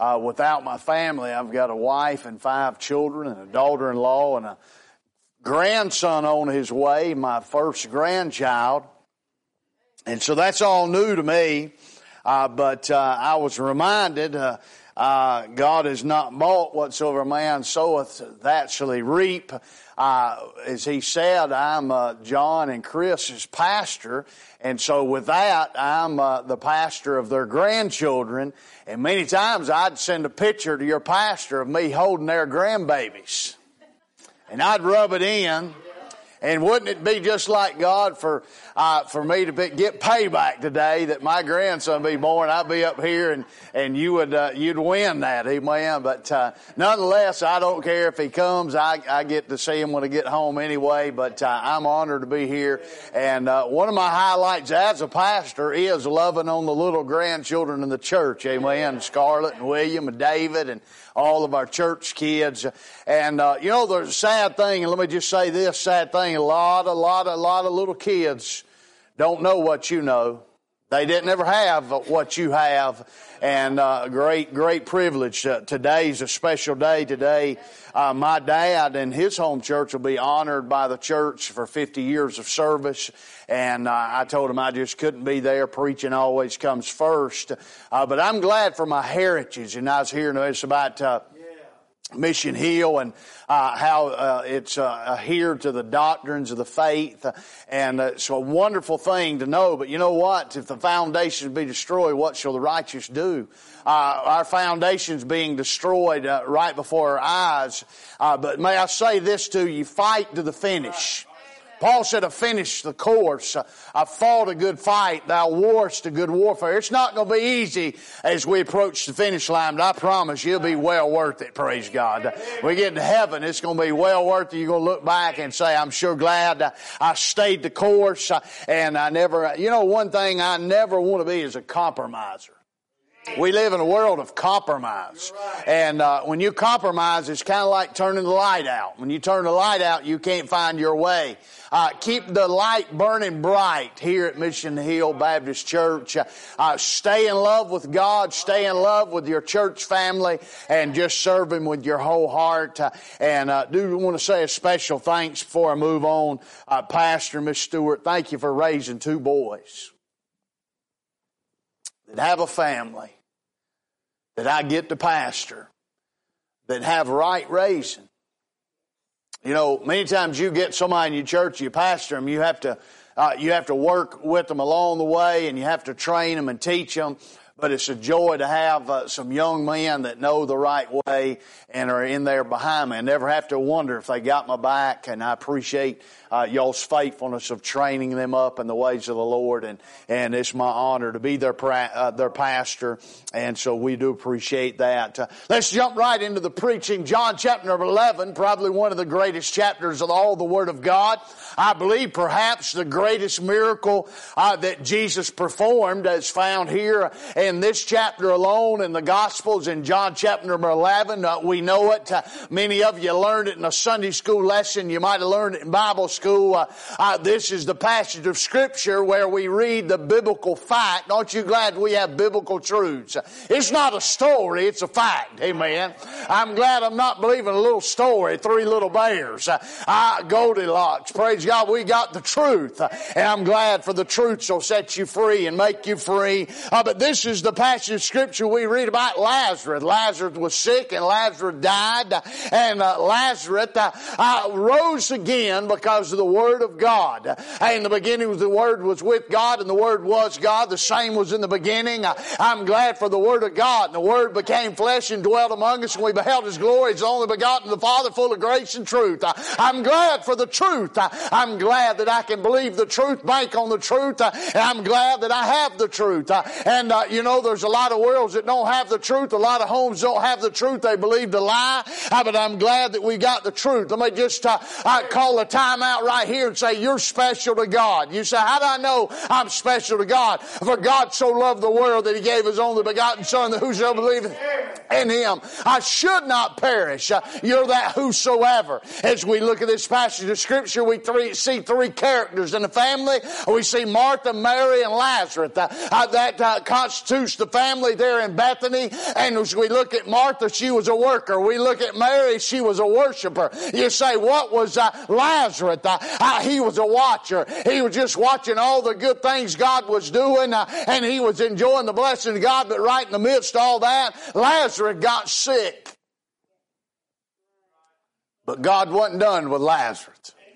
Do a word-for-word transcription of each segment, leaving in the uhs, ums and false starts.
uh, without my family. I've got a wife and five children and a daughter-in-law and a grandson on his way, my first grandchild. And so that's all new to me. Uh, but uh, I was reminded, uh, uh, God has not bought whatsoever a man soweth, that shall he reap. Uh, as he said, I'm uh, John and Chris's pastor. And so with that, I'm uh, the pastor of their grandchildren. And many times I'd send a picture to your pastor of me holding their grandbabies. And I'd rub it in. And wouldn't it be just like God for uh, for me to be, get payback today that my grandson be born? I'd be up here and and you would uh, you'd win that, amen. But uh, nonetheless, I don't care if he comes. I I get to see him when I get home anyway. But uh, I'm honored to be here. And uh, one of my highlights as a pastor is loving on the little grandchildren in the church, amen. Scarlett and William and David and all of our church kids. And, uh, you know, there's a sad thing, and let me just say this sad thing, a lot, a lot, a lot of little kids don't know what you know. They didn't ever have what you have, and uh, great, great privilege. Uh, today's a special day. Today, uh, my dad and his home church will be honored by the church for fifty years of service, and uh, I told him I just couldn't be there. Preaching always comes first, uh, but I'm glad for my heritage, and I was hearing this about Uh, Mission Hill and uh, how uh, it's uh, adhered to the doctrines of the faith, and uh, it's a wonderful thing to know. But you know what? If the foundations be destroyed, what shall the righteous do? Uh, our foundations being destroyed uh, right before our eyes. Uh, but may I say this to you: fight to the finish. Paul said, I finished the course. I fought a good fight. Thou warst a good warfare. It's not going to be easy as we approach the finish line, but I promise you it'll be well worth it, praise God. When we get to heaven, it's going to be well worth it. You're going to look back and say, I'm sure glad I stayed the course. And I never, you know, one thing I never want to be is a compromiser. We live in a world of compromise. And uh, when you compromise, it's kind of like turning the light out. When you turn the light out, you can't find your way. Uh, keep the light burning bright here at Mission Hill Baptist Church. Uh, uh, stay in love with God. Stay in love with your church family. And just serve Him with your whole heart. Uh, and I uh, do want to say a special thanks before I move on. Uh, Pastor, Miss Stewart, thank you for raising two boys that have a family, that I get to pastor, that have right raising. You know, many times you get somebody in your church, you pastor them, you have to, uh, you have to work with them along the way, and you have to train them and teach them. But it's a joy to have uh, some young men that know the right way and are in there behind me. I never have to wonder if they got my back, and I appreciate uh, y'all's faithfulness of training them up in the ways of the Lord, and, and it's my honor to be their pra- uh, their pastor, and so we do appreciate that. Uh, let's jump right into the preaching. John chapter number eleven, probably one of the greatest chapters of all the Word of God. I believe perhaps the greatest miracle uh, that Jesus performed is found here in this chapter alone in the Gospels in John chapter number eleven. Uh, we know it. Uh, many of you learned it in a Sunday school lesson. You might have learned it in Bible school. Uh, uh, this is the passage of Scripture where we read the biblical fact. Aren't you glad we have biblical truths? Uh, it's not a story, it's a fact. Amen. I'm glad I'm not believing a little story, three little bears. Uh, uh, Goldilocks. Praise God, we got the truth. Uh, and I'm glad for the truth shall set you free and make you free. Uh, but this is the passage of Scripture we read about Lazarus. Lazarus was sick and Lazarus died. And uh, Lazarus uh, uh, rose again because of the Word of God. Uh, in the beginning the Word was with God, and the Word was God. The same was in the beginning. Uh, I'm glad for the Word of God. And the Word became flesh and dwelt among us, and we beheld His glory. He's the only begotten of the Father, full of grace and truth. Uh, I'm glad for the truth. Uh, I'm glad that I can believe the truth, bank on the truth. Uh, and I'm glad that I have the truth. Uh, and uh, you know, there's a lot of worlds that don't have the truth. A lot of homes don't have the truth. They believe the lie. Uh, but I'm glad that we got the truth. Let me just uh, uh, call a time out right here and say, you're special to God. You say, how do I know I'm special to God? For God so loved the world that He gave His only begotten Son, that whosoever believeth in Him I should not perish. Uh, you're that whosoever. As we look at this passage of Scripture, we three, see three characters in the family. We see Martha, Mary, and Lazarus. Uh, uh, that uh, constitutes constitutes the family there in Bethany. And as we look at Martha, she was a worker. We look at Mary, she was a worshiper. You say, what was uh, Lazarus? Uh, uh, he was a watcher. He was just watching all the good things God was doing, uh, and he was enjoying the blessing of God. But right in the midst of all that, Lazarus got sick. But God wasn't done with Lazarus.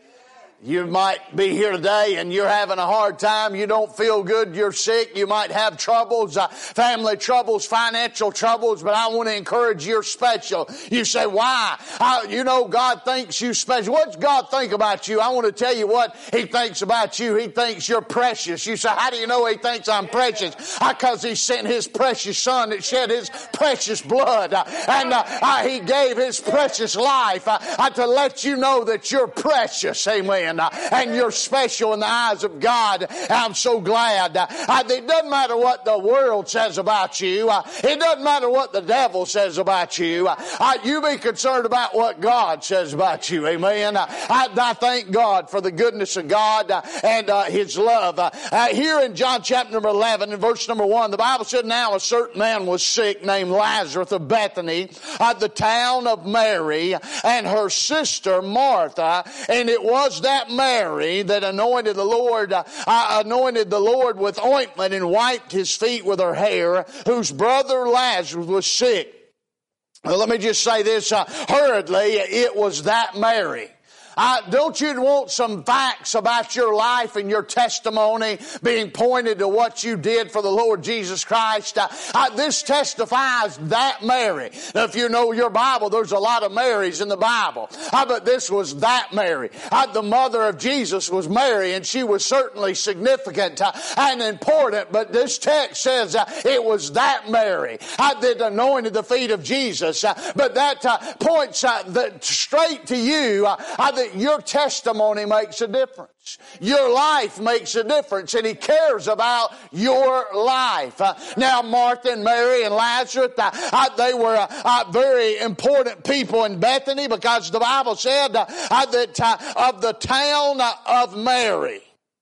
You might be here today and you're having a hard time. You don't feel good. You're sick. You might have troubles, uh, family troubles, financial troubles. But I want to encourage you're special. You say, why? I, you know, God thinks you special. What does God think about you? I want to tell you what He thinks about you. He thinks you're precious. You say, how do you know He thinks I'm precious? Because He sent His precious Son that shed His precious blood. Uh, and uh, uh, He gave His precious life uh, uh, to let you know that you're precious. Amen. Uh, and you're special in the eyes of God. I'm so glad. Uh, it doesn't matter what the world says about you. Uh, it doesn't matter what the devil says about you. Uh, uh, you be concerned about what God says about you. Amen. Uh, I, I thank God for the goodness of God uh, and uh, His love. Uh, uh, here in John chapter number eleven and verse number one, the Bible said, now a certain man was sick named Lazarus of Bethany, uh, the town of Mary, and her sister Martha, and it was that Mary that anointed the Lord, uh, anointed the Lord with ointment and wiped His feet with her hair, whose brother Lazarus was sick. Well, let me just say this uh, hurriedly. It was that Mary. Uh, don't you want some facts about your life and your testimony being pointed to what you did for the Lord Jesus Christ? Uh, uh, this testifies that Mary. Now, if you know your Bible, there's a lot of Marys in the Bible. Uh, but this was that Mary. Uh, the mother of Jesus was Mary, and she was certainly significant uh, and important. But this text says uh, it was that Mary uh, that anointed the feet of Jesus. Uh, but that uh, points uh, the, straight to you uh, uh, that your testimony makes a difference. Your life makes a difference, and He cares about your life. Uh, now, Martha and Mary and Lazarus, uh, uh, they were uh, uh, very important people in Bethany, because the Bible said uh, uh, that uh, of the town of Mary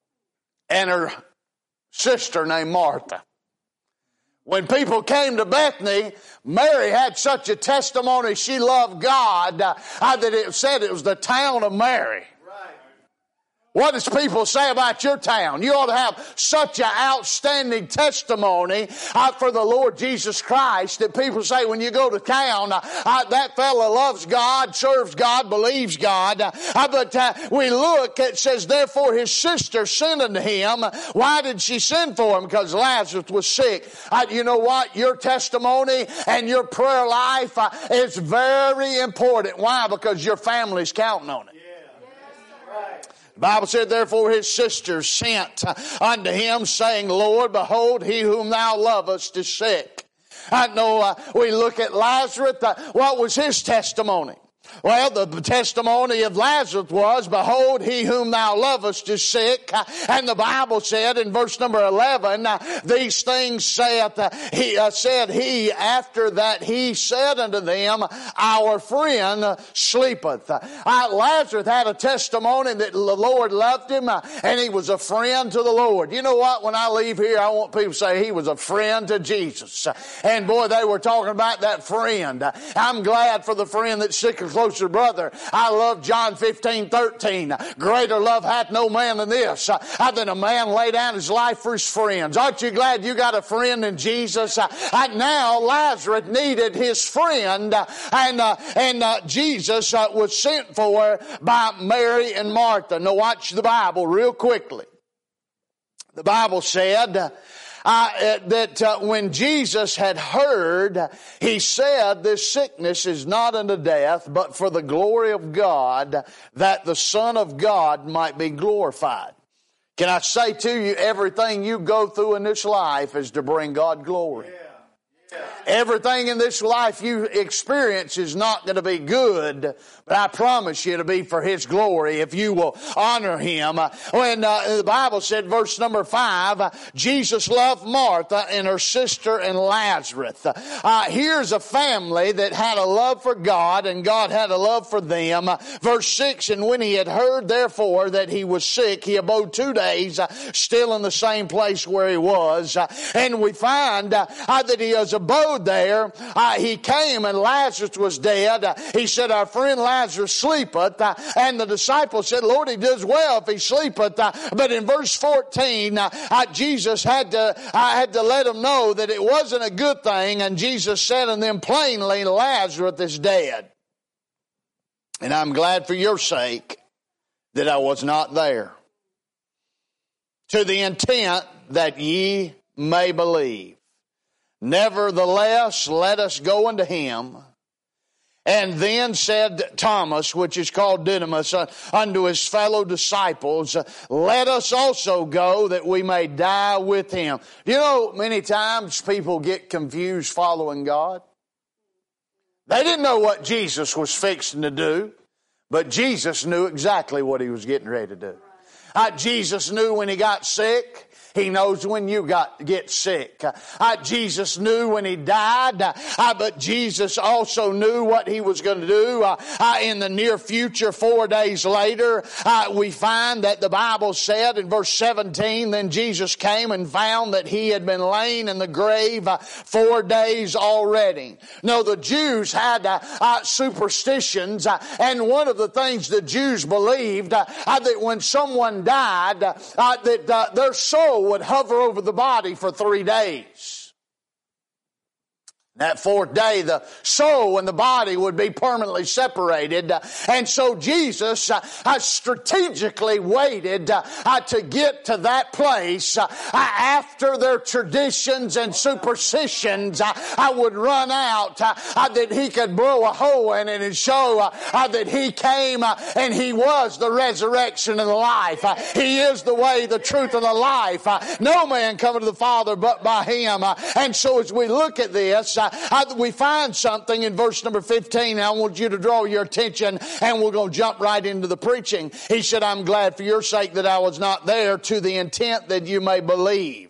and her sister named Martha. When people came to Bethany, Mary had such a testimony. She loved God uh, that it said it was the town of Mary. What does people say about your town? You ought to have such an outstanding testimony uh, for the Lord Jesus Christ that people say when you go to town, uh, uh, that fella loves God, serves God, believes God. Uh, but uh, we look, it says, therefore his sister sent unto him. Why did she send for him? Because Lazarus was sick. Uh, you know what? Your testimony and your prayer life uh, is very important. Why? Because your family's counting on it. The Bible said, therefore his sisters sent unto him, saying, Lord, behold, he whom thou lovest is sick. I know uh, we look at Lazarus. Uh, what was his testimony? Well, the testimony of Lazarus was, behold, he whom thou lovest is sick. And the Bible said in verse number eleven, these things saith, he uh, said he, after that he said unto them, our friend sleepeth. Uh, Lazarus had a testimony that the Lord loved him, uh, and he was a friend to the Lord. You know what? When I leave here, I want people to say he was a friend to Jesus. Uh, and boy, they were talking about that friend. Uh, I'm glad for the friend that's sick or closer brother. I love John fifteen thirteen. Greater love hath no man than this, uh, than a man lay down his life for his friends. Aren't you glad you got a friend in Jesus? Uh, and now Lazarus needed his friend, uh, and uh, and uh, Jesus uh, was sent for by Mary and Martha. Now watch the Bible real quickly. The Bible said uh, Uh, that uh, when Jesus had heard, he said, this sickness is not unto death, but for the glory of God, that the Son of God might be glorified. Can I say to you, everything you go through in this life is to bring God glory. Everything in this life you experience is not going to be good, but I promise you it'll be for His glory if you will honor Him. When uh, the Bible said, verse number five, Jesus loved Martha and her sister and Lazarus. Uh, here's a family that had a love for God and God had a love for them. Verse six, and when he had heard therefore that he was sick, he abode two days uh, still in the same place where he was. Uh, and we find uh, uh, that he was abode there. Uh, he came and Lazarus was dead. Uh, he said, our friend Lazarus sleepeth. Uh, and the disciples said, Lord, he does well if he sleepeth. Uh, but in verse fourteen, uh, uh, Jesus had to, uh, had to let them know that it wasn't a good thing. And Jesus said unto them plainly, Lazarus is dead. And I'm glad for your sake that I was not there. To the intent that ye may believe. Nevertheless, let us go unto him. And then said Thomas, which is called Didymus, uh, unto his fellow disciples, let us also go that we may die with him. You know, many times people get confused following God. They didn't know what Jesus was fixing to do, but Jesus knew exactly what he was getting ready to do. Uh, Jesus knew when he got sick. He knows when you got get sick. Uh, Jesus knew when he died, uh, but Jesus also knew what he was going to do uh, uh, in the near future. Four days later, uh, we find that the Bible said in verse seventeen, then Jesus came and found that he had been laying in the grave uh, four days already. No, the Jews had uh, uh, superstitions, uh, and one of the things the Jews believed uh, uh, that when someone died, uh, uh, that uh, their soul would hover over the body for three days. That fourth day, the soul and the body would be permanently separated. And so Jesus uh, strategically waited uh, to get to that place uh, after their traditions and superstitions uh, would run out, uh, uh, that he could blow a hole in it and show uh, uh, that he came uh, and he was the resurrection and the life. Uh, he is the way, the truth, and the life. Uh, no man cometh to the Father but by him. Uh, and so as we look at this, uh, Uh, we find something in verse number fifteen. I want you to draw your attention, and we're going to jump right into the preaching. He said, I'm glad for your sake that I was not there, to the intent that you may believe.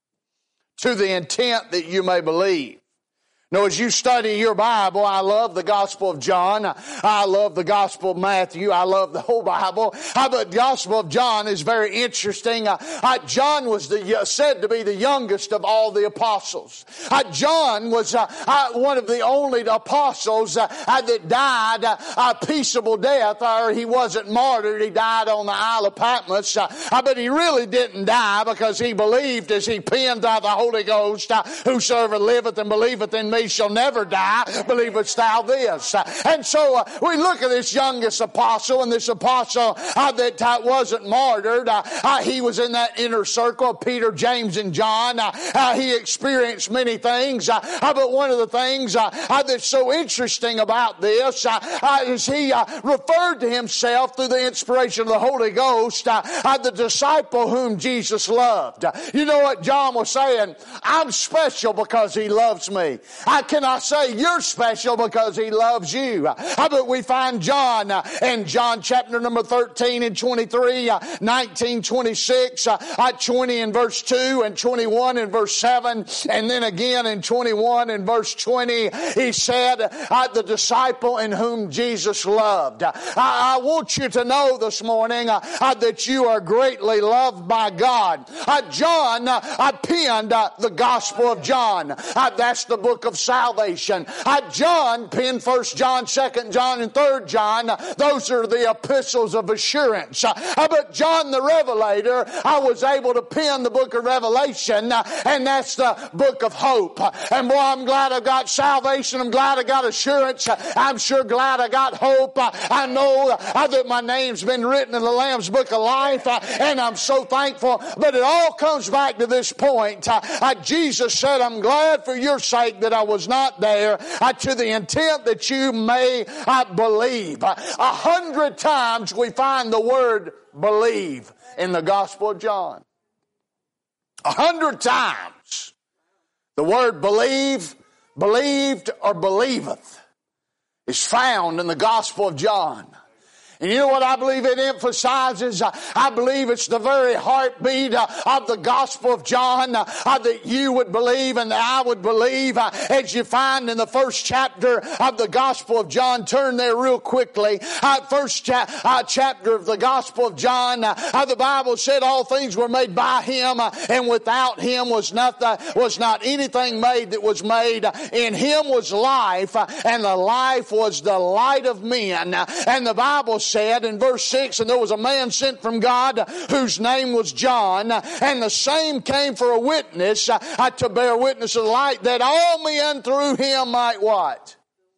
To the intent that you may believe. Now, as you study your Bible, I love the Gospel of John. I love the Gospel of Matthew. I love the whole Bible. Uh, but the Gospel of John is very interesting. Uh, uh, John was the, uh, said to be the youngest of all the apostles. Uh, John was uh, uh, one of the only apostles uh, uh, that died uh, a peaceable death, or he wasn't martyred. He died on the Isle of Patmos. Uh, uh, but he really didn't die because he believed, as he penned out the Holy Ghost, uh, whosoever liveth and believeth in me shall never die, believest thou this. And so uh, we look at this youngest apostle, and this apostle uh, that uh, wasn't martyred. Uh, uh, he was in that inner circle of Peter, James, and John. Uh, uh, he experienced many things, uh, uh, but one of the things uh, uh, that's so interesting about this uh, uh, is he uh, referred to himself through the inspiration of the Holy Ghost, uh, uh, the disciple whom Jesus loved. Uh, you know what John was saying? I'm special because he loves me. How can I say you're special because he loves you? How about we find John uh, in John chapter number thirteen and twenty-three, uh, nineteen, twenty-six, uh, uh, twenty in verse two, and twenty-one in verse seven, and then again in twenty-one in verse twenty, he said, uh, the disciple in whom Jesus loved. Uh, I want you to know this morning uh, uh, that you are greatly loved by God. Uh, John uh, penned uh, the Gospel of John. Uh, that's the book of salvation. Uh, John penned First John, Second John, and Third John. Uh, those are the epistles of assurance. Uh, but John the Revelator, I was able to pen the book of Revelation, uh, and that's the book of hope. Uh, and boy, I'm glad I got salvation. I'm glad I got assurance. Uh, I'm sure glad I got hope. Uh, I know uh, that my name's been written in the Lamb's book of life, uh, and I'm so thankful. But it all comes back to this point. Uh, uh, Jesus said, I'm glad for your sake that I was not there, uh, to the intent that you may uh, believe. Uh, a hundred times we find the word believe in the Gospel of John. A hundred times the word believe believed or believeth is found in the Gospel of John. And you know what I believe it emphasizes? I believe it's the very heartbeat of the Gospel of John that you would believe and that I would believe. As you find in the first chapter of the Gospel of John, turn there real quickly. First chapter of the Gospel of John, the Bible said all things were made by Him, and without Him was nothing, was not anything made that was made. In Him was life, and the life was the light of men. And the Bible said in verse six, and there was a man sent from God whose name was John, and the same came for a witness, uh, to bear witness of the light, that all men through him might what?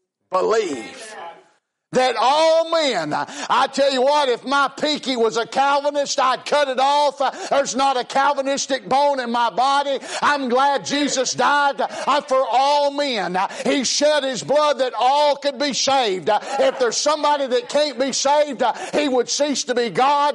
Believe. That all men, I tell you what, if my pinky was a Calvinist, I'd cut it off. There's not a Calvinistic bone in my body. I'm glad Jesus died for all men. He shed His blood that all could be saved. If there's somebody that can't be saved, He would cease to be God.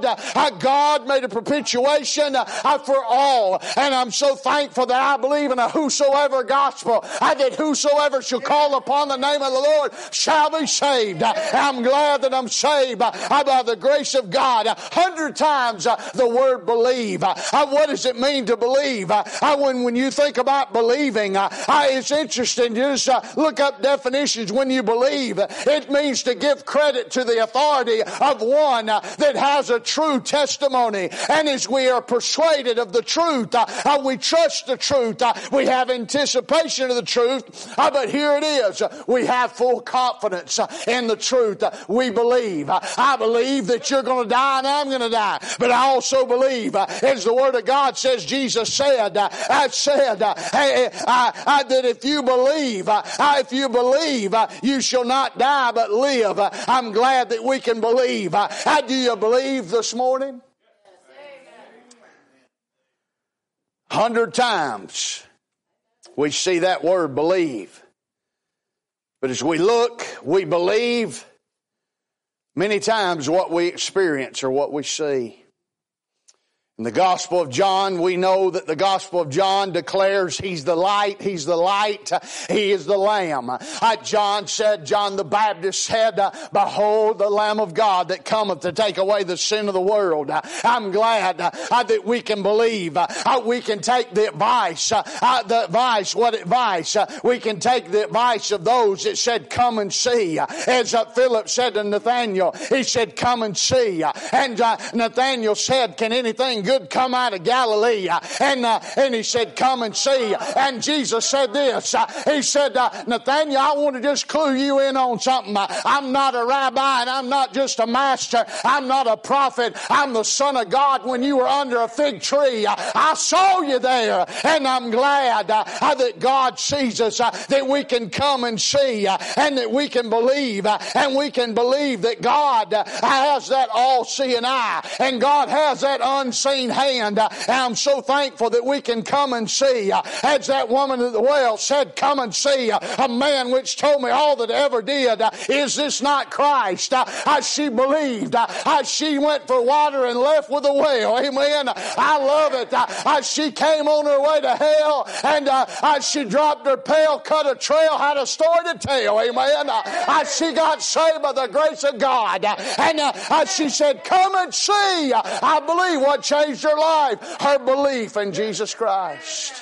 God made a propitiation for all. And I'm so thankful that I believe in a whosoever gospel, that whosoever shall call upon the name of the Lord shall be saved. I'm glad that I'm saved by the grace of God. A hundred times the word believe. What does it mean to believe? When, when you think about believing, it's interesting. Just look up definitions. When you believe, it means to give credit to the authority of one that has a true testimony. And as we are persuaded of the truth, we trust the truth. We have anticipation of the truth. But here it is. We have full confidence in the truth. We believe. I believe that you're going to die and I'm going to die. But I also believe, as the Word of God says, Jesus said, I said hey, I, I, that if you believe, I, if you believe, you shall not die but live. I'm glad that we can believe. How do you believe this morning? Hundred times we see that word believe. But as we look, we believe. Many times what we experience or what we see. In the Gospel of John, we know that the Gospel of John declares He's the light, He's the light, He is the Lamb. Uh, John said, John the Baptist said, uh, behold the Lamb of God that cometh to take away the sin of the world. Uh, I'm glad uh, uh, that we can believe. Uh, uh, we can take the advice, uh, uh, the advice, what advice? Uh, we can take the advice of those that said, come and see. Uh, as uh, Philip said to Nathanael, he said, come and see. Uh, and uh, Nathanael said, can anything good come out of Galilee? And uh, and he said, come and see. And Jesus said this. Uh, he said, uh, Nathanael, I want to just clue you in on something. Uh, I'm not a rabbi and I'm not just a master. I'm not a prophet. I'm the Son of God. When you were under a fig tree, uh, I saw you there. And I'm glad uh, uh, that God sees us, uh, that we can come and see, uh, and that we can believe. Uh, and we can believe that God uh, has that all-seeing eye. And God has that unseen hand. Uh, and I'm so thankful that we can come and see. Uh, as that woman at the well said, come and see uh, a man which told me all that I ever did. Uh, is this not Christ? Uh, uh, she believed. Uh, uh, she went for water and left with a well. Amen. I love it. Uh, uh, she came on her way to hell and uh, uh, she dropped her pail, cut a trail, had a story to tell. Amen. Uh, uh, she got saved by the grace of God. Uh, and uh, uh, she said, come and see. Uh, I believe what changed her life, her belief in Jesus Christ.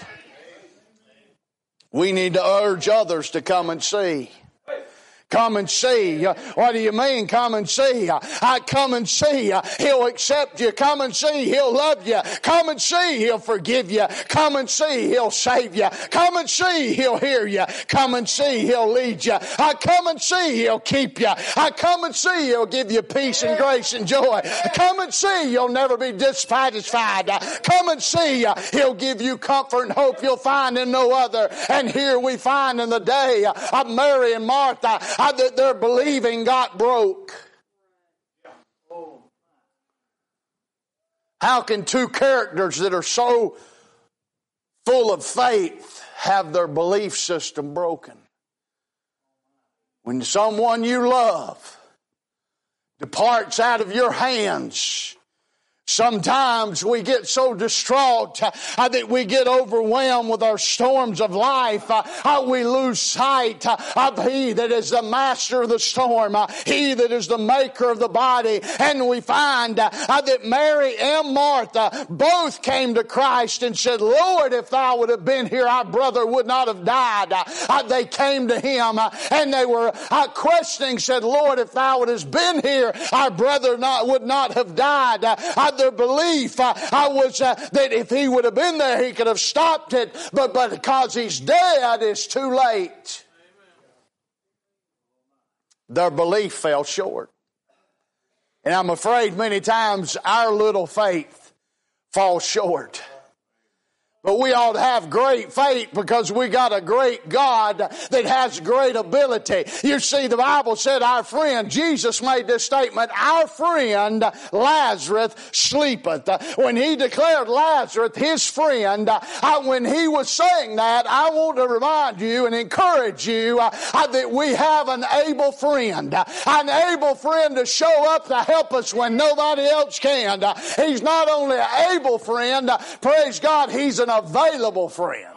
We need to urge others to come and see. Come and see. Uh, what do you mean, come and see? Uh, I come and see. Uh, he'll accept you. Come and see. He'll love you. Come and see. He'll forgive you. Come and see. He'll save you. Come and see. He'll hear you. Come and see. He'll lead you. I come and see. He'll keep you. I come and see. He'll give you peace and grace and joy. Come and see. You'll never be dissatisfied. Come and see. He'll give you comfort and hope you'll find in no other. And here we find in the day of Mary and Martha, that their believing got broke. How can two characters that are so full of faith have their belief system broken? When someone you love departs out of your hands, Sometimes we get so distraught uh, that we get overwhelmed with our storms of life. Uh, uh, we lose sight uh, of He that is the master of the storm, uh, He that is the maker of the body. And we find uh, uh, that Mary and Martha both came to Christ and said, Lord, if thou would have been here, our brother would not have died. Uh, uh, they came to Him uh, and they were uh, questioning, said, Lord, if thou would have been here, our brother not, would not have died. Uh, uh, their belief uh, uh, was uh, that if he would have been there, he could have stopped it. But, but because he's dead, it's too late. Their belief fell short. And I'm afraid many times our little faith falls short. But we ought to have great faith because we got a great God that has great ability. You see, the Bible said our friend, Jesus made this statement, our friend Lazarus sleepeth. When He declared Lazarus his friend, when He was saying that, I want to remind you and encourage you that we have an able friend. An able friend to show up to help us when nobody else can. He's not only an able friend, praise God, He's an available friend.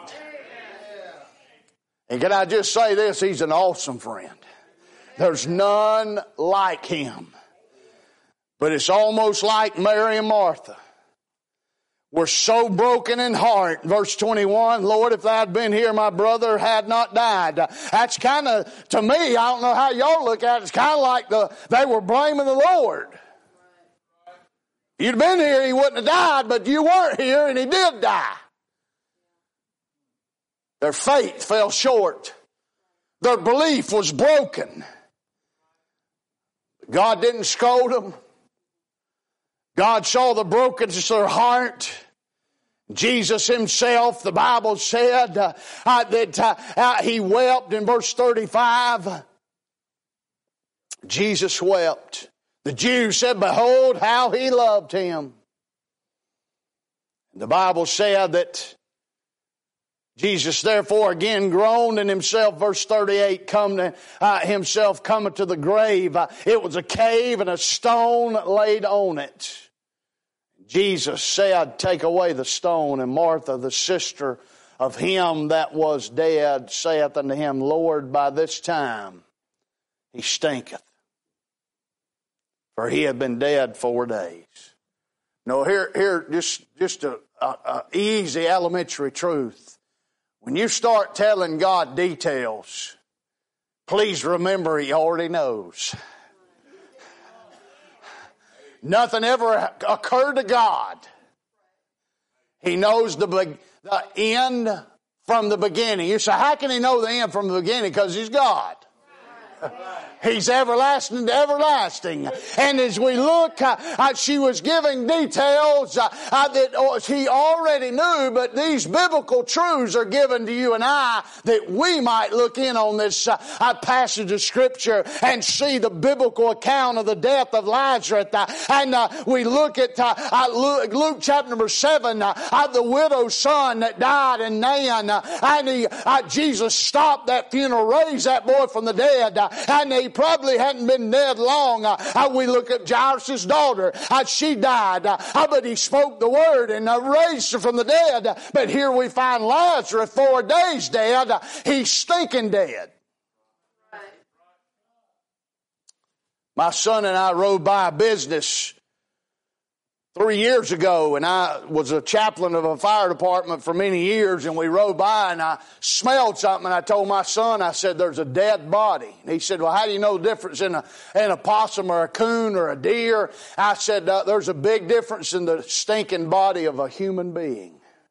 And can I just say this? He's an awesome friend. There's none like Him. But it's almost like Mary and Martha. We're so broken in heart. Verse twenty-one, Lord, if thou had been here, my brother had not died. That's kind of, to me, I don't know how y'all look at it, it's kind of like the they were blaming the Lord. If you'd been here, he wouldn't have died, but you weren't here and he did die. Their faith fell short. Their belief was broken. God didn't scold them. God saw the brokenness of their heart. Jesus Himself, the Bible said uh, uh, that uh, uh, He wept in verse thirty-five. Jesus wept. The Jews said, behold how He loved him. The Bible said that Jesus therefore again groaned in Himself, verse thirty-eight, come to, uh, Himself cometh to the grave. Uh, it was a cave and a stone laid on it. Jesus said, take away the stone. And Martha, the sister of him that was dead, saith unto Him, Lord, by this time he stinketh, for he had been dead four days. No, here, here, just, just a, a, a easy elementary truth. When you start telling God details, please remember He already knows. Nothing ever occurred to God. He knows the, the end from the beginning. You say, how can He know the end from the beginning? Because He's God. He's everlasting to everlasting. And as we look, uh, uh, she was giving details uh, uh, that uh, he already knew, but these biblical truths are given to you and I that we might look in on this uh, uh, passage of Scripture and see the biblical account of the death of Lazarus. Uh, and uh, we look at uh, uh, Luke, Luke chapter number seven, uh, uh, the widow's son that died in Nain. Uh, and he, uh, Jesus stopped that funeral, raised that boy from the dead, uh, and he probably hadn't been dead long. Uh, uh, we look at Jairus' daughter. Uh, she died. Uh, uh, but he spoke the word and uh, raised her from the dead. Uh, but here we find Lazarus, four days dead. Uh, he's stinking dead. My son and I rode by a business three years ago, and I was a chaplain of a fire department for many years, and we rode by, and I smelled something, and I told my son, I said, there's a dead body. And he said, well, how do you know the difference in a, in a possum or a coon or a deer? I said, uh, there's a big difference in the stinking body of a human being.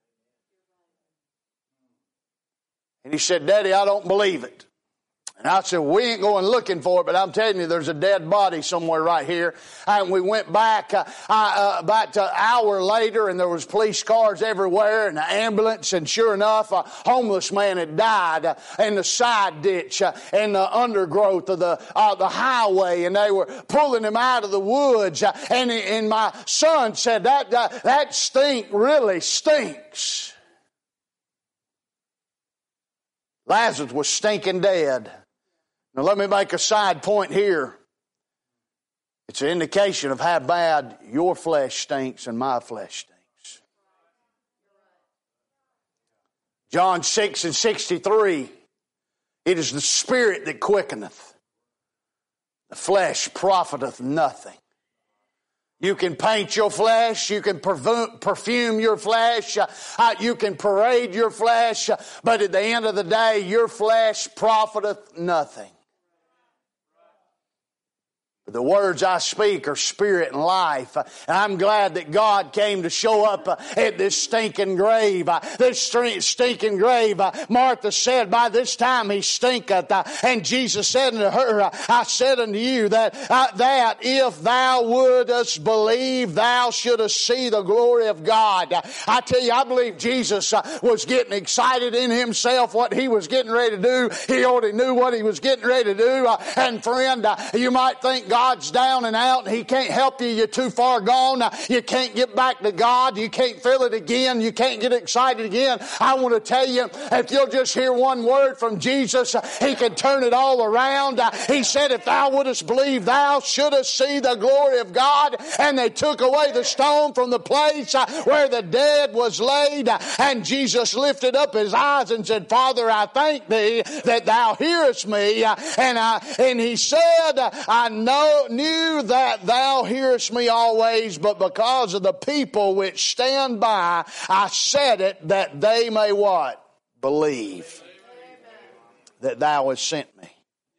And he said, Daddy, I don't believe it. And I said, we ain't going looking for it, but I'm telling you, there's a dead body somewhere right here. And we went back uh, uh, about an hour later, and there was police cars everywhere and an ambulance. And sure enough, a homeless man had died uh, in the side ditch uh, in the undergrowth of the uh, the highway, and they were pulling him out of the woods. Uh, and and my son said, that uh, that stink really stinks. Lazarus was stinking dead. Now let me make a side point here. It's an indication of how bad your flesh stinks and my flesh stinks. John six and sixty-three, it is the Spirit that quickeneth. The flesh profiteth nothing. You can paint your flesh, you can perfume your flesh, uh, you can parade your flesh, uh, but at the end of the day, your flesh profiteth nothing. The words I speak are spirit and life. And I'm glad that God came to show up at this stinking grave. This stinking grave, Martha said, by this time he stinketh. And Jesus said unto her, I said unto you that, that if thou wouldest believe, thou shouldest see the glory of God. I tell you, I believe Jesus was getting excited in himself what he was getting ready to do. He already knew what he was getting ready to do. And friend, you might think God's down and out and he can't help you. You're too far gone. You can't get back to God. You can't feel it again. You can't get excited again. I want to tell you, if you'll just hear one word from Jesus, he can turn it all around. He said, if thou wouldest believe, thou shouldest see the glory of God. And they took away the stone from the place where the dead was laid. And Jesus lifted up his eyes and said, Father, I thank thee that thou hearest me. And I, and he said, I know, knew that thou hearest me always, but because of the people which stand by, I said it that they may what? Believe that thou hast sent me.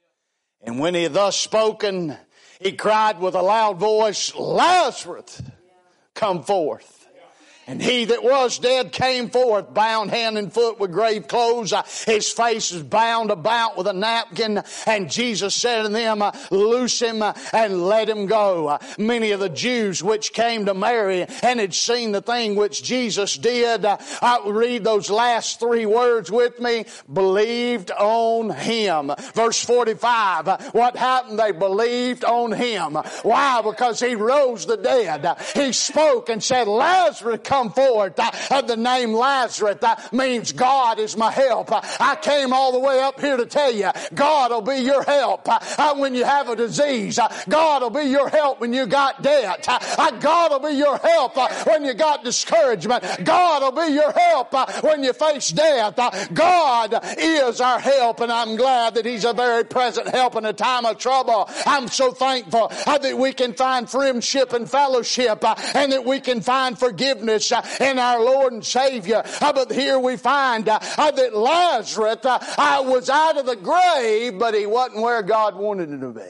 And when he had thus spoken, he cried with a loud voice, Lazarus, come forth. And he that was dead came forth, bound hand and foot with grave clothes. His face is bound about with a napkin. And Jesus said to them, loose him and let him go. Many of the Jews which came to Mary and had seen the thing which Jesus did, I read those last three words with me, believed on him. Verse forty-five, what happened? They believed on him. Why? Because he rose the dead. He spoke and said, Lazarus, come Come forward. Uh, the name Lazarus uh, means God is my help. Uh, I came all the way up here to tell you, God will be your help uh, uh, when you have a disease. Uh, God will be your help when you got debt. Uh, uh, God will be your help uh, when you got discouragement. God will be your help uh, when you face death. Uh, God is our help, and I'm glad that he's a very present help in a time of trouble. I'm so thankful uh, that we can find friendship and fellowship uh, and that we can find forgiveness in our Lord and Savior. Uh, but here we find uh, uh, that Lazarus uh, uh, was out of the grave, but he wasn't where God wanted him to be.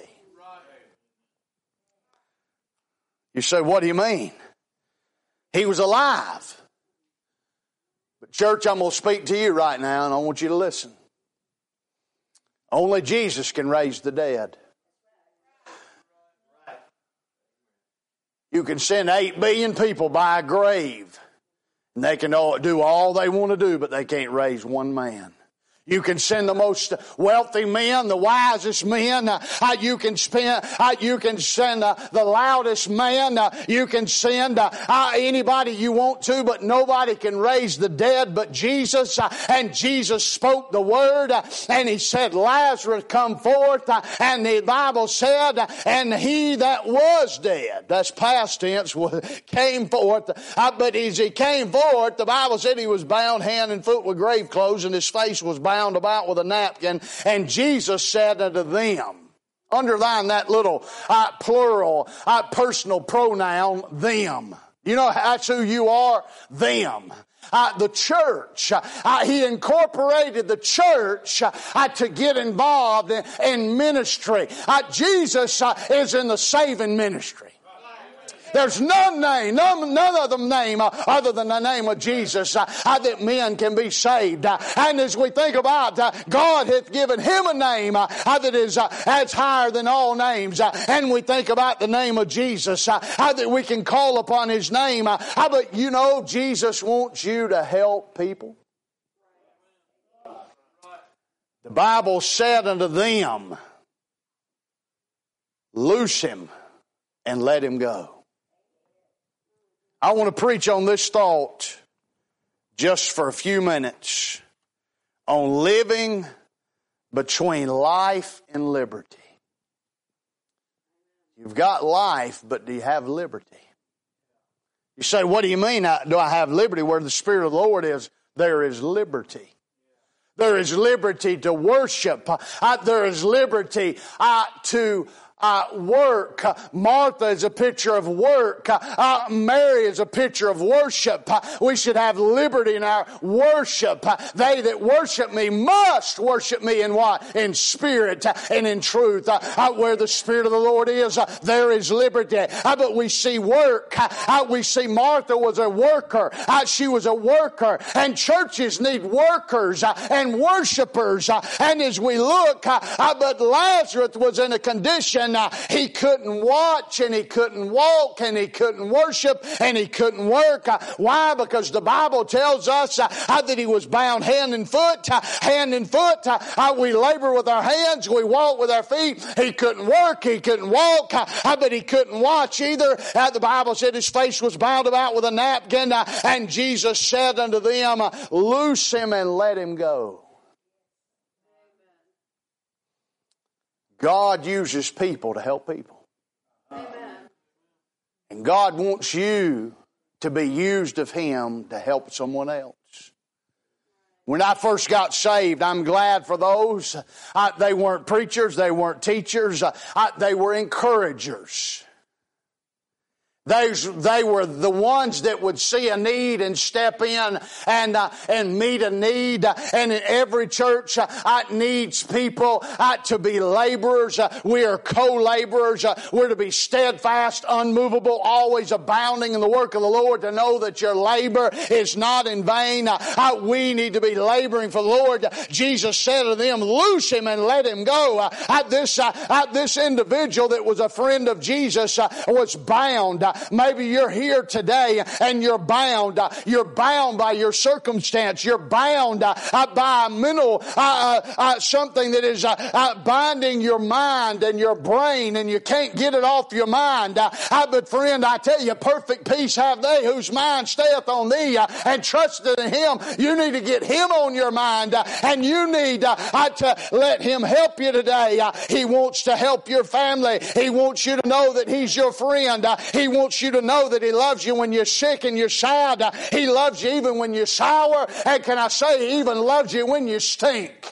You say, what do you mean? He was alive. But church, I'm going to speak to you right now, and I want you to listen. Only Jesus can raise the dead. You can send eight billion people by a grave, and they can do all they want to do, but they can't raise one man. You can send the most wealthy men, the wisest men. Uh, you can spend. Uh, you can send uh, the loudest man. Uh, you can send uh, uh, anybody you want to, but nobody can raise the dead but Jesus. Uh, and Jesus spoke the word, uh, and he said, "Lazarus, come forth." Uh, and the Bible said, uh, "And he that was dead," that's past tense, came forth. Uh, but as he came forth, the Bible said he was bound hand and foot with grave clothes, and his face was bound about with a napkin. And Jesus said unto them, underline that little uh, plural, uh, personal pronoun, them. You know, that's who you are, them. Uh, the church. Uh, he incorporated the church uh, to get involved in, in ministry. Uh, Jesus uh, is in the saving ministry. There's none name, none, none other name uh, other than the name of Jesus uh, uh, that men can be saved. Uh, and as we think about uh, God hath given him a name uh, uh, that is uh, that's higher than all names. Uh, and we think about the name of Jesus, uh, uh, that we can call upon his name. Uh, uh, but you know, Jesus wants you to help people. The Bible said unto them, loose him and let him go. I want to preach on this thought just for a few minutes on living between life and liberty. You've got life, but do you have liberty? You say, what do you mean, do I have liberty? Where the Spirit of the Lord is, there is liberty. There is liberty to worship. Uh, there is liberty uh, to Uh, work. Uh, Martha is a picture of work. Uh, uh, Mary is a picture of worship. Uh, we should have liberty in our worship. Uh, they that worship me must worship me in what? In spirit uh, and in truth. Uh, uh, where the Spirit of the Lord is, uh, there is liberty. Uh, but we see work. Uh, uh, we see Martha was a worker. Uh, she was a worker. And churches need workers uh, and worshipers. Uh, and as we look, uh, uh, but Lazarus was in a condition Uh, he couldn't watch and he couldn't walk and he couldn't worship and he couldn't work. Uh, why? Because the Bible tells us uh, uh, that he was bound hand and foot, uh, hand and foot. Uh, uh, we labor with our hands, we walk with our feet. He couldn't work, he couldn't walk, uh, uh, but he couldn't watch either. Uh, the Bible said his face was bound about with a napkin, uh, and Jesus said unto them, uh, loose him and let him go. God uses people to help people. Amen. And God wants you to be used of Him to help someone else. When I first got saved, I'm glad for those. I, they weren't preachers, they weren't teachers, I, they were encouragers. They, they were the ones that would see a need and step in and uh, and meet a need. And in every church uh, needs people uh, to be laborers. Uh, we are co-laborers. Uh, we're to be steadfast, unmovable, always abounding in the work of the Lord, to know that your labor is not in vain. Uh, uh, we need to be laboring for the Lord. Jesus said to them, loose him and let him go. Uh, uh, this, uh, uh, this individual that was a friend of Jesus uh, was bound. Uh, Maybe you're here today and you're bound. You're bound by your circumstance. You're bound by a mental, uh, uh, something that is uh, uh, binding your mind and your brain, and you can't get it off your mind. Uh, but friend, I tell you, perfect peace have they whose mind stayeth on thee uh, and trusteth in him. You need to get him on your mind, uh, and you need uh, uh, to let him help you today. Uh, he wants to help your family. He wants you to know that he's your friend. Uh, he wants you to know that he loves you when you're sick and you're sad. Uh, he loves you even when you're sour. And can I say, he even loves you when you stink.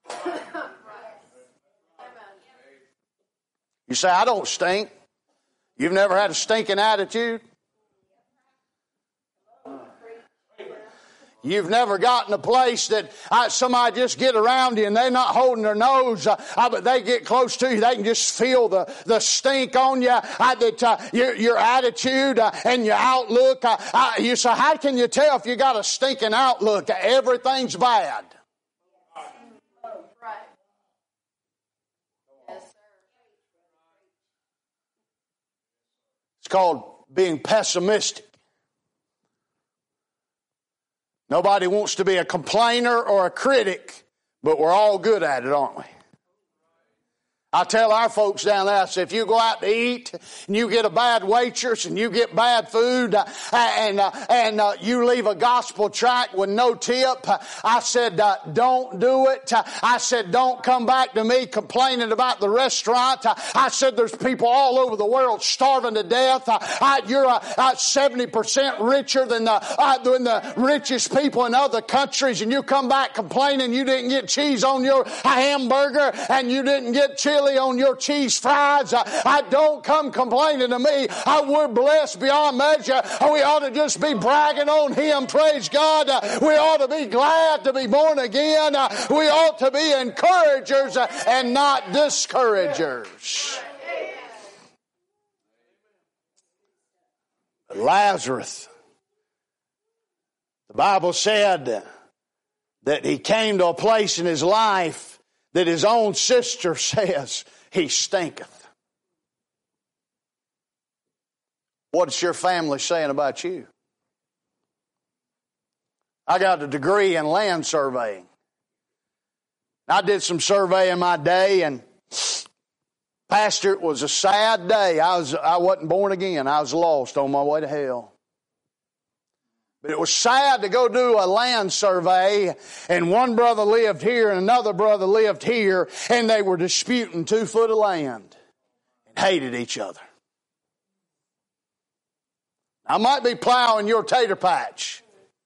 You say, I don't stink. You've never had a stinking attitude? You've never gotten a place that uh, somebody just get around you and they're not holding their nose, uh, uh, but they get close to you. They can just feel the, the stink on you, uh, that uh, your, your attitude uh, and your outlook. Uh, uh, you say, how can you tell if you got a stinking outlook? Everything's bad. It's called being pessimistic. Nobody wants to be a complainer or a critic, but we're all good at it, aren't we? I tell our folks down there, I say, if you go out to eat and you get a bad waitress and you get bad food uh, and uh, and uh, you leave a gospel tract with no tip, uh, I said, uh, don't do it. Uh, I said, don't come back to me complaining about the restaurant. Uh, I said, there's people all over the world starving to death. Uh, uh, you're uh, uh, seventy percent richer than the, uh, than the richest people in other countries, and you come back complaining you didn't get cheese on your hamburger and you didn't get chili on your cheese fries. I, I don't come complaining to me. I, we're blessed beyond measure. We ought to just be bragging on him. Praise God. Uh, we ought to be glad to be born again. Uh, we ought to be encouragers uh, and not discouragers. Lazarus, the Bible said that he came to a place in his life that his own sister says he stinketh. What's your family saying about you? I got a degree in land surveying. I did some surveying in my day, and Pastor, it was a sad day. I was I wasn't born again. I was lost on my way to hell. But it was sad to go do a land survey, and one brother lived here and another brother lived here, and they were disputing two foot of land. and hated each other. I might be plowing your tater patch.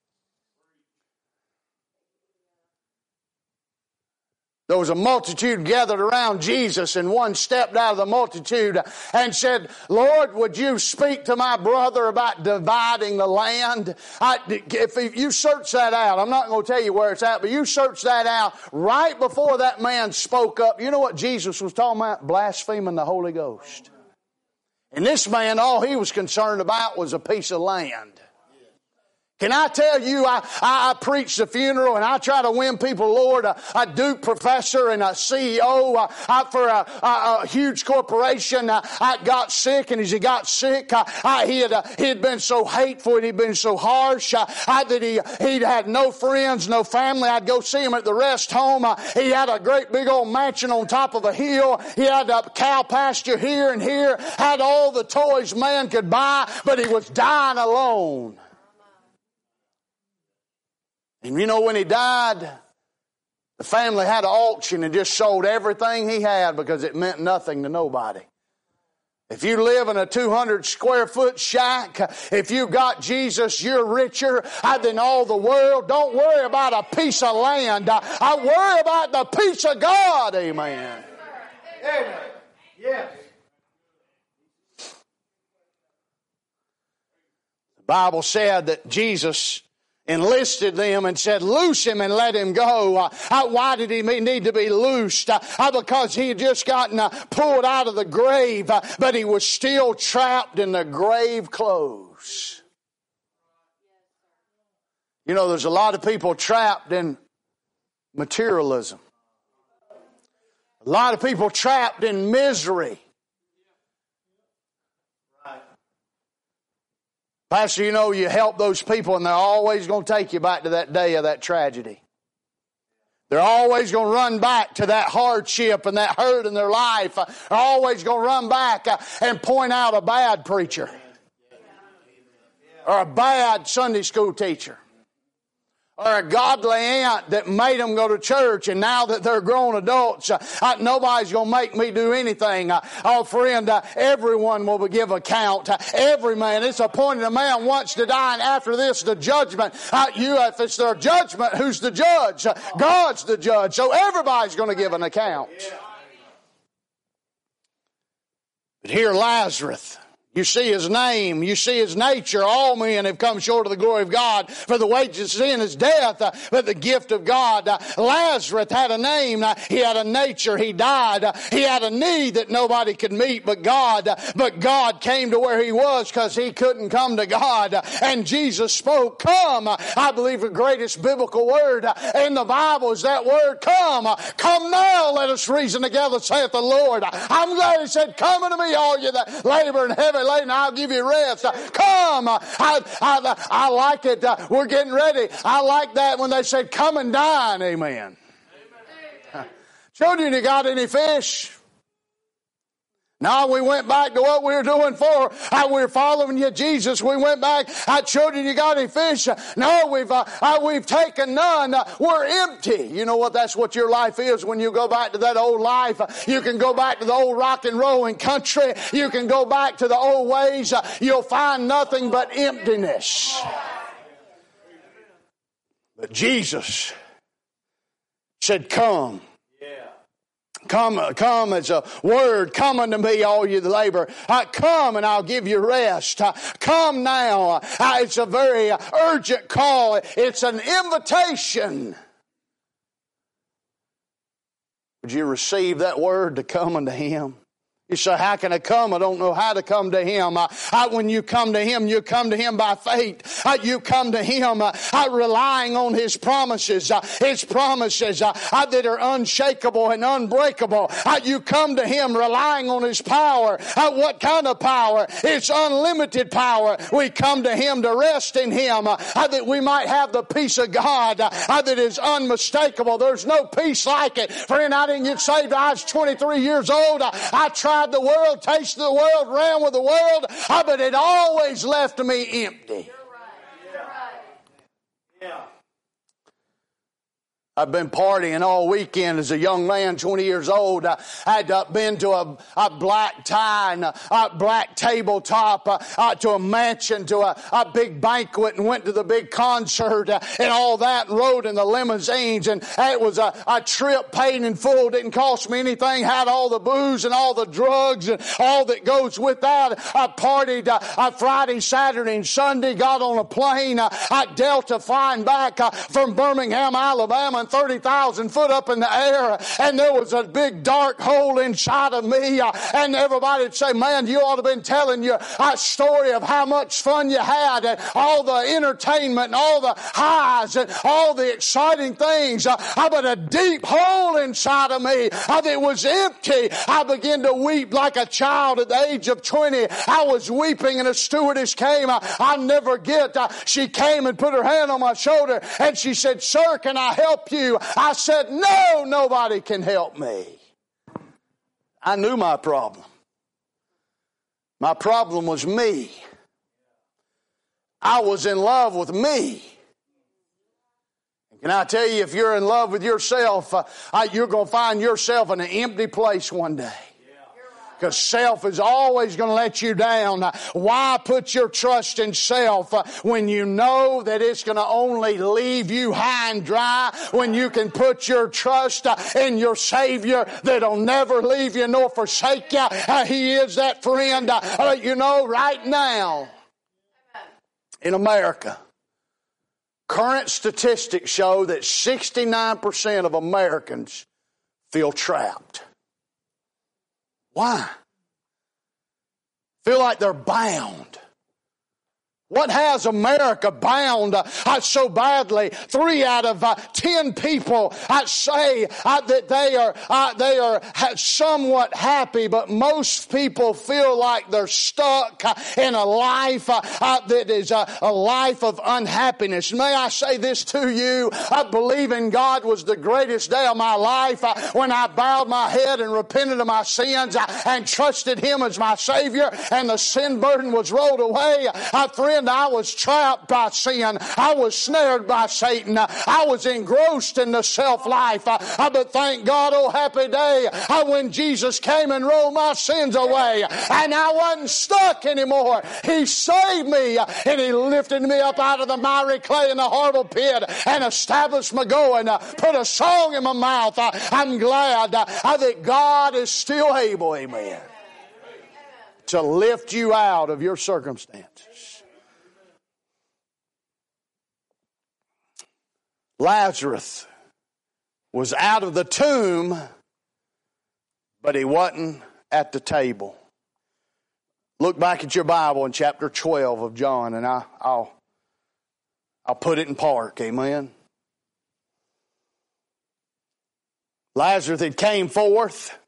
There was a multitude gathered around Jesus, and one stepped out of the multitude and said, Lord, would you speak to my brother about dividing the land? I, if, if you search that out, I'm not going to tell you where it's at, but you search that out. Right before that man spoke up, you know what Jesus was talking about? Blaspheming the Holy Ghost. And this man, all he was concerned about was a piece of land. Can I tell you, I, I, I preach the funeral and I try to win people, Lord, a, a Duke professor and a C E O uh, uh, for a, a, a huge corporation. Uh, I got sick, and as he got sick, uh, I, he, had, uh, he had been so hateful and he'd been so harsh uh, I, that he, he'd had no friends, no family. I'd go see him at the rest home. Uh, he had a great big old mansion on top of a hill. He had a cow pasture here and here, had all the toys man could buy, but he was dying alone. And you know, when he died, the family had an auction and just sold everything he had because it meant nothing to nobody. If you live in a two hundred square foot shack, if you got Jesus, you're richer than all the world. Don't worry about a piece of land. I worry about the peace of God. Amen. Amen. Yes. The Bible said that Jesus enlisted them and said, loose him and let him go. Uh, why did he need to be loosed? Uh, because he had just gotten uh, pulled out of the grave, uh, but he was still trapped in the grave clothes. You know, there's a lot of people trapped in materialism. A lot of people trapped in misery. Pastor, you know, you help those people and they're always going to take you back to that day of that tragedy. They're always going to run back to that hardship and that hurt in their life. They're always going to run back and point out a bad preacher or a bad Sunday school teacher or a godly aunt that made them go to church, and now that they're grown adults, uh, uh, nobody's going to make me do anything. Uh, oh, friend, uh, everyone will give account. Uh, every man. It's appointed a man once to die, and after this, the judgment. Uh, you, if it's their judgment, who's the judge? Uh, God's the judge. So everybody's going to give an account. But here, Lazarus. You see his name. You see his nature. All men have come short of the glory of God. For the wages of sin is death, uh, but the gift of God. Uh, Lazarus had a name. Uh, he had a nature. He died. Uh, he had a need that nobody could meet but God. Uh, but God came to where he was because he couldn't come to God. Uh, and Jesus spoke, come. Uh, I believe the greatest biblical word uh, in the Bible is that word, come. Uh, come now, let us reason together, saith the Lord. Uh, I'm glad he said, come unto me, all you that labor and heavy laden, I'll give you rest. Uh, come. Uh, I, I, I like it. Uh, we're getting ready. I like that when they said, come and dine. Amen. Amen. Uh, children, you got any fish? No, we went back to what we were doing for. Uh, we were following you, Jesus. We went back. Uh, children, you got any fish? Uh, no, we've uh, uh, we've taken none. Uh, we're empty. You know what? That's what your life is when you go back to that old life. Uh, you can go back to the old rock and rolling country. You can go back to the old ways. Uh, you'll find nothing but emptiness. But Jesus said, come. Come, come as a word. Come unto me, all you that labor. Uh, come and I'll give you rest. Uh, come now. Uh, it's a very uh, urgent call. It's an invitation. Would you receive that word to come unto him? You say, how can I come? I don't know how to come to him. Uh, I, when you come to him, you come to him by faith. Uh, you come to him uh, uh, relying on his promises. Uh, his promises uh, uh, that are unshakable and unbreakable. Uh, you come to him relying on his power. Uh, what kind of power? It's unlimited power. We come to him to rest in him uh, uh, that we might have the peace of God uh, uh, that is unmistakable. There's no peace like it. Friend, I didn't get saved. I was twenty-three years old. Uh, I tried the world, tasted the world, ran with the world, uh, but it always left me empty. You're right. You're right. Yeah. I've been partying all weekend as a young man, twenty years old. I had uh, been to a, a black tie and a, a black tabletop, uh, uh, to a mansion, to a, a big banquet, and went to the big concert uh, and all that, and rode in the limousines. And it was a, a trip paid in full. Didn't cost me anything. Had all the booze and all the drugs and all that goes with that. I partied uh, uh, Friday, Saturday, and Sunday. Got on a plane. Uh, I Delta flying back uh, from Birmingham, Alabama, thirty thousand foot up in the air, and there was a big dark hole inside of me, uh, and everybody would say, man, you ought to have been telling your uh, story of how much fun you had, and all the entertainment, and all the highs, and all the exciting things, uh, but a deep hole inside of me uh, that was empty. I began to weep like a child at the age of twenty. I was weeping, and a stewardess came. Uh, I'll never get, uh, she came and put her hand on my shoulder, and she said, sir, can I help you? I said, no, nobody can help me. I knew my problem. My problem was me. I was in love with me. Can I tell you, if you're in love with yourself, uh, you're going to find yourself in an empty place one day. Because self is always going to let you down. Why put your trust in self when you know that it's going to only leave you high and dry, when you can put your trust in your Savior that'll never leave you nor forsake you? He is that friend. You know, right now in America, current statistics show that sixty-nine percent of Americans feel trapped. Why? Feel like they're bound. What has America bound uh, so badly? Three out of uh, ten people uh, say uh, that they are uh, they are ha- somewhat happy, but most people feel like they're stuck uh, in a life uh, uh, that is uh, a life of unhappiness. May I say this to you? I believe in God was the greatest day of my life uh, when I bowed my head and repented of my sins uh, and trusted Him as my Savior, and the sin burden was rolled away. Uh, friend, I was trapped by sin. I was snared by Satan. I was engrossed in the self-life. But thank God, oh happy day, when Jesus came and rolled my sins away, and I wasn't stuck anymore. He saved me, and He lifted me up out of the miry clay in the horrible pit and established me going, put a song in my mouth. I'm glad that God is still able, amen, to lift you out of your circumstances. Lazarus was out of the tomb, but he wasn't at the table. Look back at your Bible in chapter twelve of John, and I, I'll, I'll put it in park, amen. Lazarus had came forth,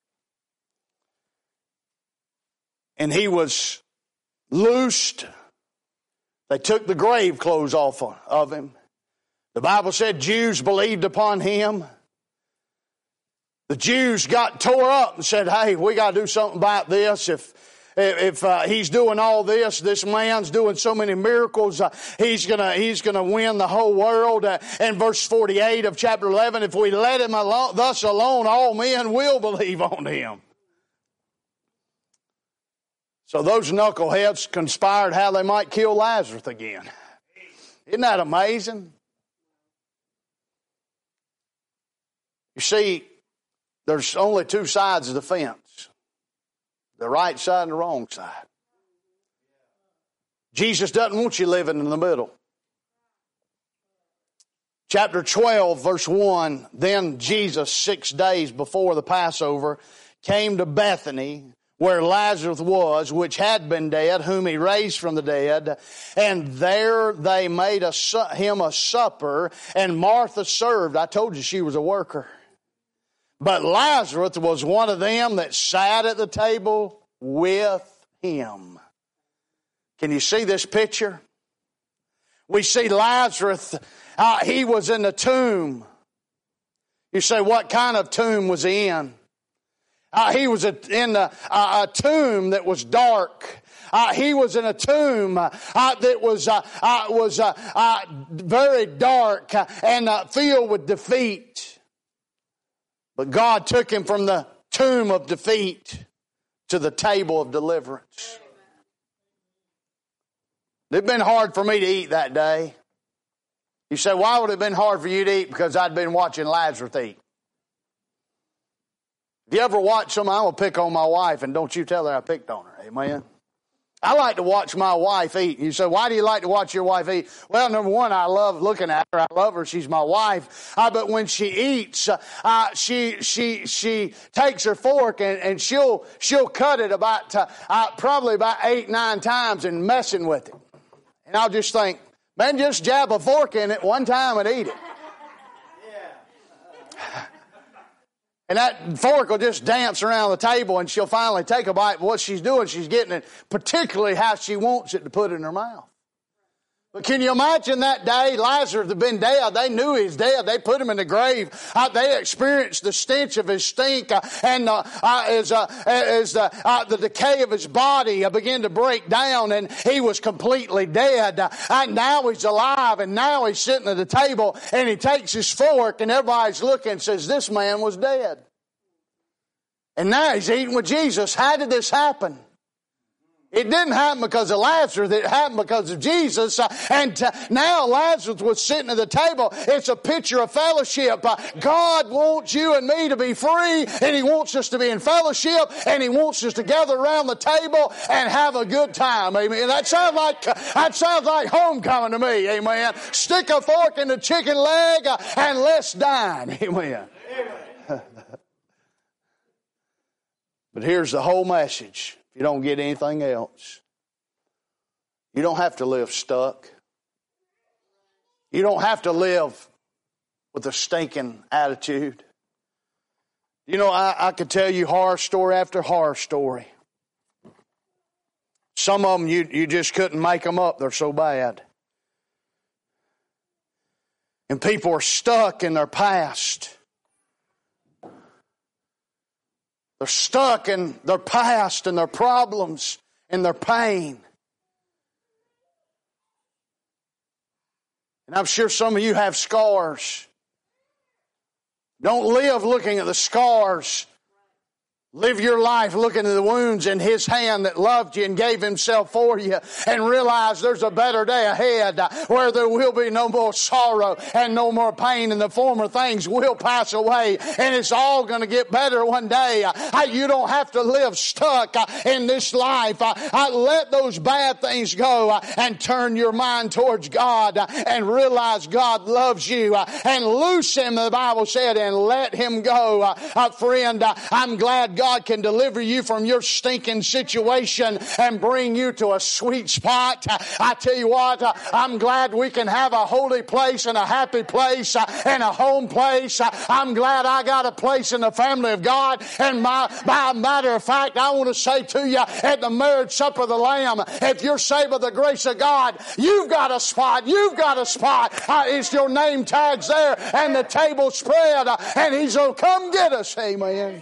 and he was loosed. They took the grave clothes off of him. The Bible said Jews believed upon him. The Jews got tore up and said, hey, we got to do something about this. If if uh, he's doing all this, this man's doing so many miracles, uh, he's gonna he's gonna win the whole world. Uh, in verse forty-eight of chapter eleven, if we let him alone, thus alone, all men will believe on him. So those knuckleheads conspired how they might kill Lazarus again. Isn't that amazing? You see, there's only two sides of the fence. The right side and the wrong side. Jesus doesn't want you living in the middle. Chapter twelve, verse one, then Jesus, six days before the Passover, came to Bethany, where Lazarus was, which had been dead, whom He raised from the dead. And there they made a su- him a supper, and Martha served. I told you she was a worker. But Lazarus was one of them that sat at the table with him. Can you see this picture? We see Lazarus, uh, he was in the tomb. You say, what kind of tomb was he in? Uh, he was in a, a tomb that was dark. uh, he was in a tomb uh, uh, that was, uh, uh, was uh, uh, very dark uh, and uh, filled with defeat. But God took him from the tomb of defeat to the table of deliverance. It'd been hard for me to eat that day. You say, why would it have been hard for you to eat? Because I'd been watching Lazarus eat. If you ever watch something, I'm going to pick on my wife, and don't you tell her I picked on her. Amen. I like to watch my wife eat. You say, why do you like to watch your wife eat? Well, number one, I love looking at her. I love her. She's my wife. Uh, but when she eats, uh, uh, she she she takes her fork and, and she'll she'll cut it about uh, uh, probably about eight nine times and messing with it. And I'll just think, man, just jab a fork in it one time and eat it. And that fork will just dance around the table, and she'll finally take a bite. What she's doing, she's getting it particularly how she wants it to put it in her mouth. But can you imagine that day? Lazarus had been dead. They knew he was dead. They put him in the grave. Uh, they experienced the stench of his stink uh, and uh, uh, as, uh, as uh, uh, the decay of his body uh, began to break down, and he was completely dead. Uh, and now he's alive, and now he's sitting at the table, and he takes his fork, and everybody's looking and says, this man was dead. And now he's eating with Jesus. How did this happen? It didn't happen because of Lazarus. It happened because of Jesus. Uh, and uh, now Lazarus was sitting at the table. It's a picture of fellowship. Uh, God wants you and me to be free, and He wants us to be in fellowship, and He wants us to gather around the table and have a good time. Amen. That sounds like uh, that sounds like homecoming to me. Amen. Stick a fork in the chicken leg uh, and let's dine. Amen. Amen. But here's the whole message. You don't get anything else. You don't have to live stuck. You don't have to live with a stinking attitude. You know, I, I could tell you horror story after horror story. Some of them you, you just couldn't make them up. They're so bad. And people are stuck in their past. They're stuck in their past and their problems and their pain. And I'm sure some of you have scars. Don't live looking at the scars. Live your life looking at the wounds in His hand that loved you and gave Himself for you, and realize there's a better day ahead where there will be no more sorrow and no more pain, and the former things will pass away, and it's all going to get better one day. You don't have to live stuck in this life. Let those bad things go and turn your mind towards God and realize God loves you, and loose Him, the Bible said, and let Him go. Friend, I'm glad God God can deliver you from your stinking situation and bring you to a sweet spot. I tell you what, I'm glad we can have a holy place and a happy place and a home place. I'm glad I got a place in the family of God. And my, by a matter of fact, I want to say to you, at the marriage supper of the Lamb, if you're saved by the grace of God, you've got a spot. You've got a spot. Uh, it's your name tags there and the table spread, uh, and He's going to come get us. Amen.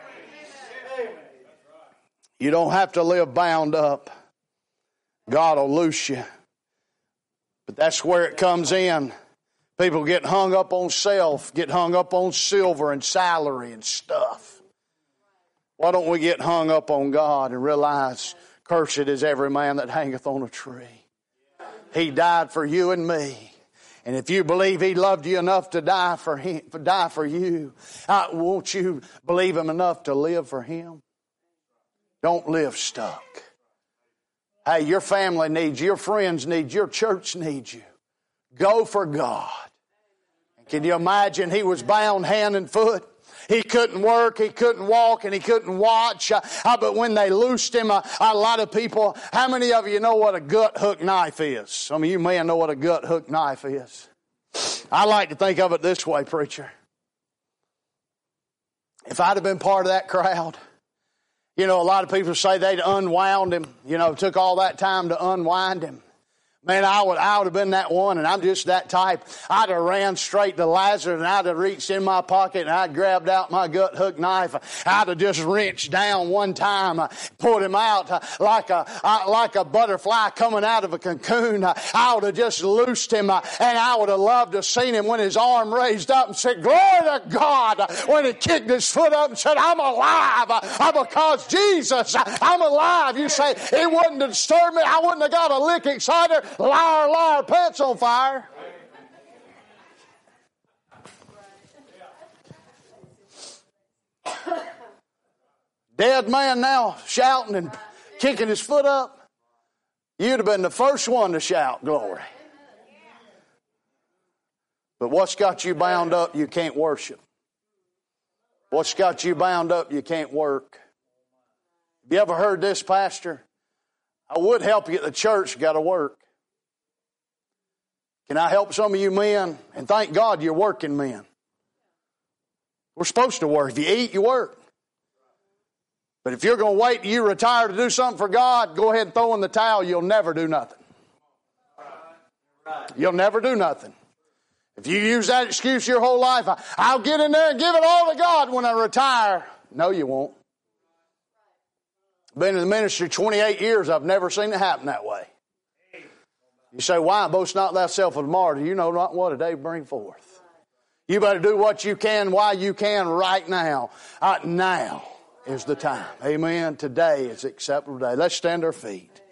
You don't have to live bound up. God will loose you. But that's where it comes in. People get hung up on self, get hung up on silver and salary and stuff. Why don't we get hung up on God and realize, cursed is every man that hangeth on a tree. He died for you and me. And if you believe He loved you enough to die for him, to die for you, uh, won't you believe Him enough to live for Him? Don't live stuck. Hey, your family needs you, your friends need you, your church needs you. Go for God. And can you imagine He was bound hand and foot? He couldn't work, he couldn't walk, and he couldn't watch. Uh, but when they loosed him, uh, a lot of people, how many of you know what a gut hook knife is? Some of you men know what a gut hook knife is. I like to think of it this way, preacher. If I'd have been part of that crowd, you know, a lot of people say they'd unwound him, you know, took all that time to unwind him. Man, I would, I would have been that one, and I'm just that type. I'd have ran straight to Lazarus, and I'd have reached in my pocket, and I'd grabbed out my gut hook knife. I'd have just wrenched down one time, uh, pulled him out uh, like a uh, like a butterfly coming out of a cocoon. Uh, I would have just loosed him, uh, and I would have loved to have seen him when his arm raised up and said, "Glory to God!" Uh, when he kicked his foot up and said, "I'm alive uh, because Jesus, uh, I'm alive." You say it wouldn't have disturbed me. I wouldn't have got a lick excited. Liar, liar, pants on fire. Dead man now shouting and kicking his foot up. You'd have been the first one to shout glory. But what's got you bound up, you can't worship. What's got you bound up, you can't work. Have you ever heard this, Pastor? I would help you at the church, got to work. Can I help some of you men? And thank God you're working men. We're supposed to work. If you eat, you work. But if you're going to wait till you retire to do something for God, go ahead and throw in the towel. You'll never do nothing. You'll never do nothing. If you use that excuse your whole life, I'll get in there and give it all to God when I retire. No, you won't. Been in the ministry twenty-eight years. I've never seen it happen that way. You say, why? Boast not thyself of tomorrow. Do you know not what a day bring forth? You better do what you can while you can right now. Uh, now is the time. Amen. Today is the acceptable day. Let's stand our feet.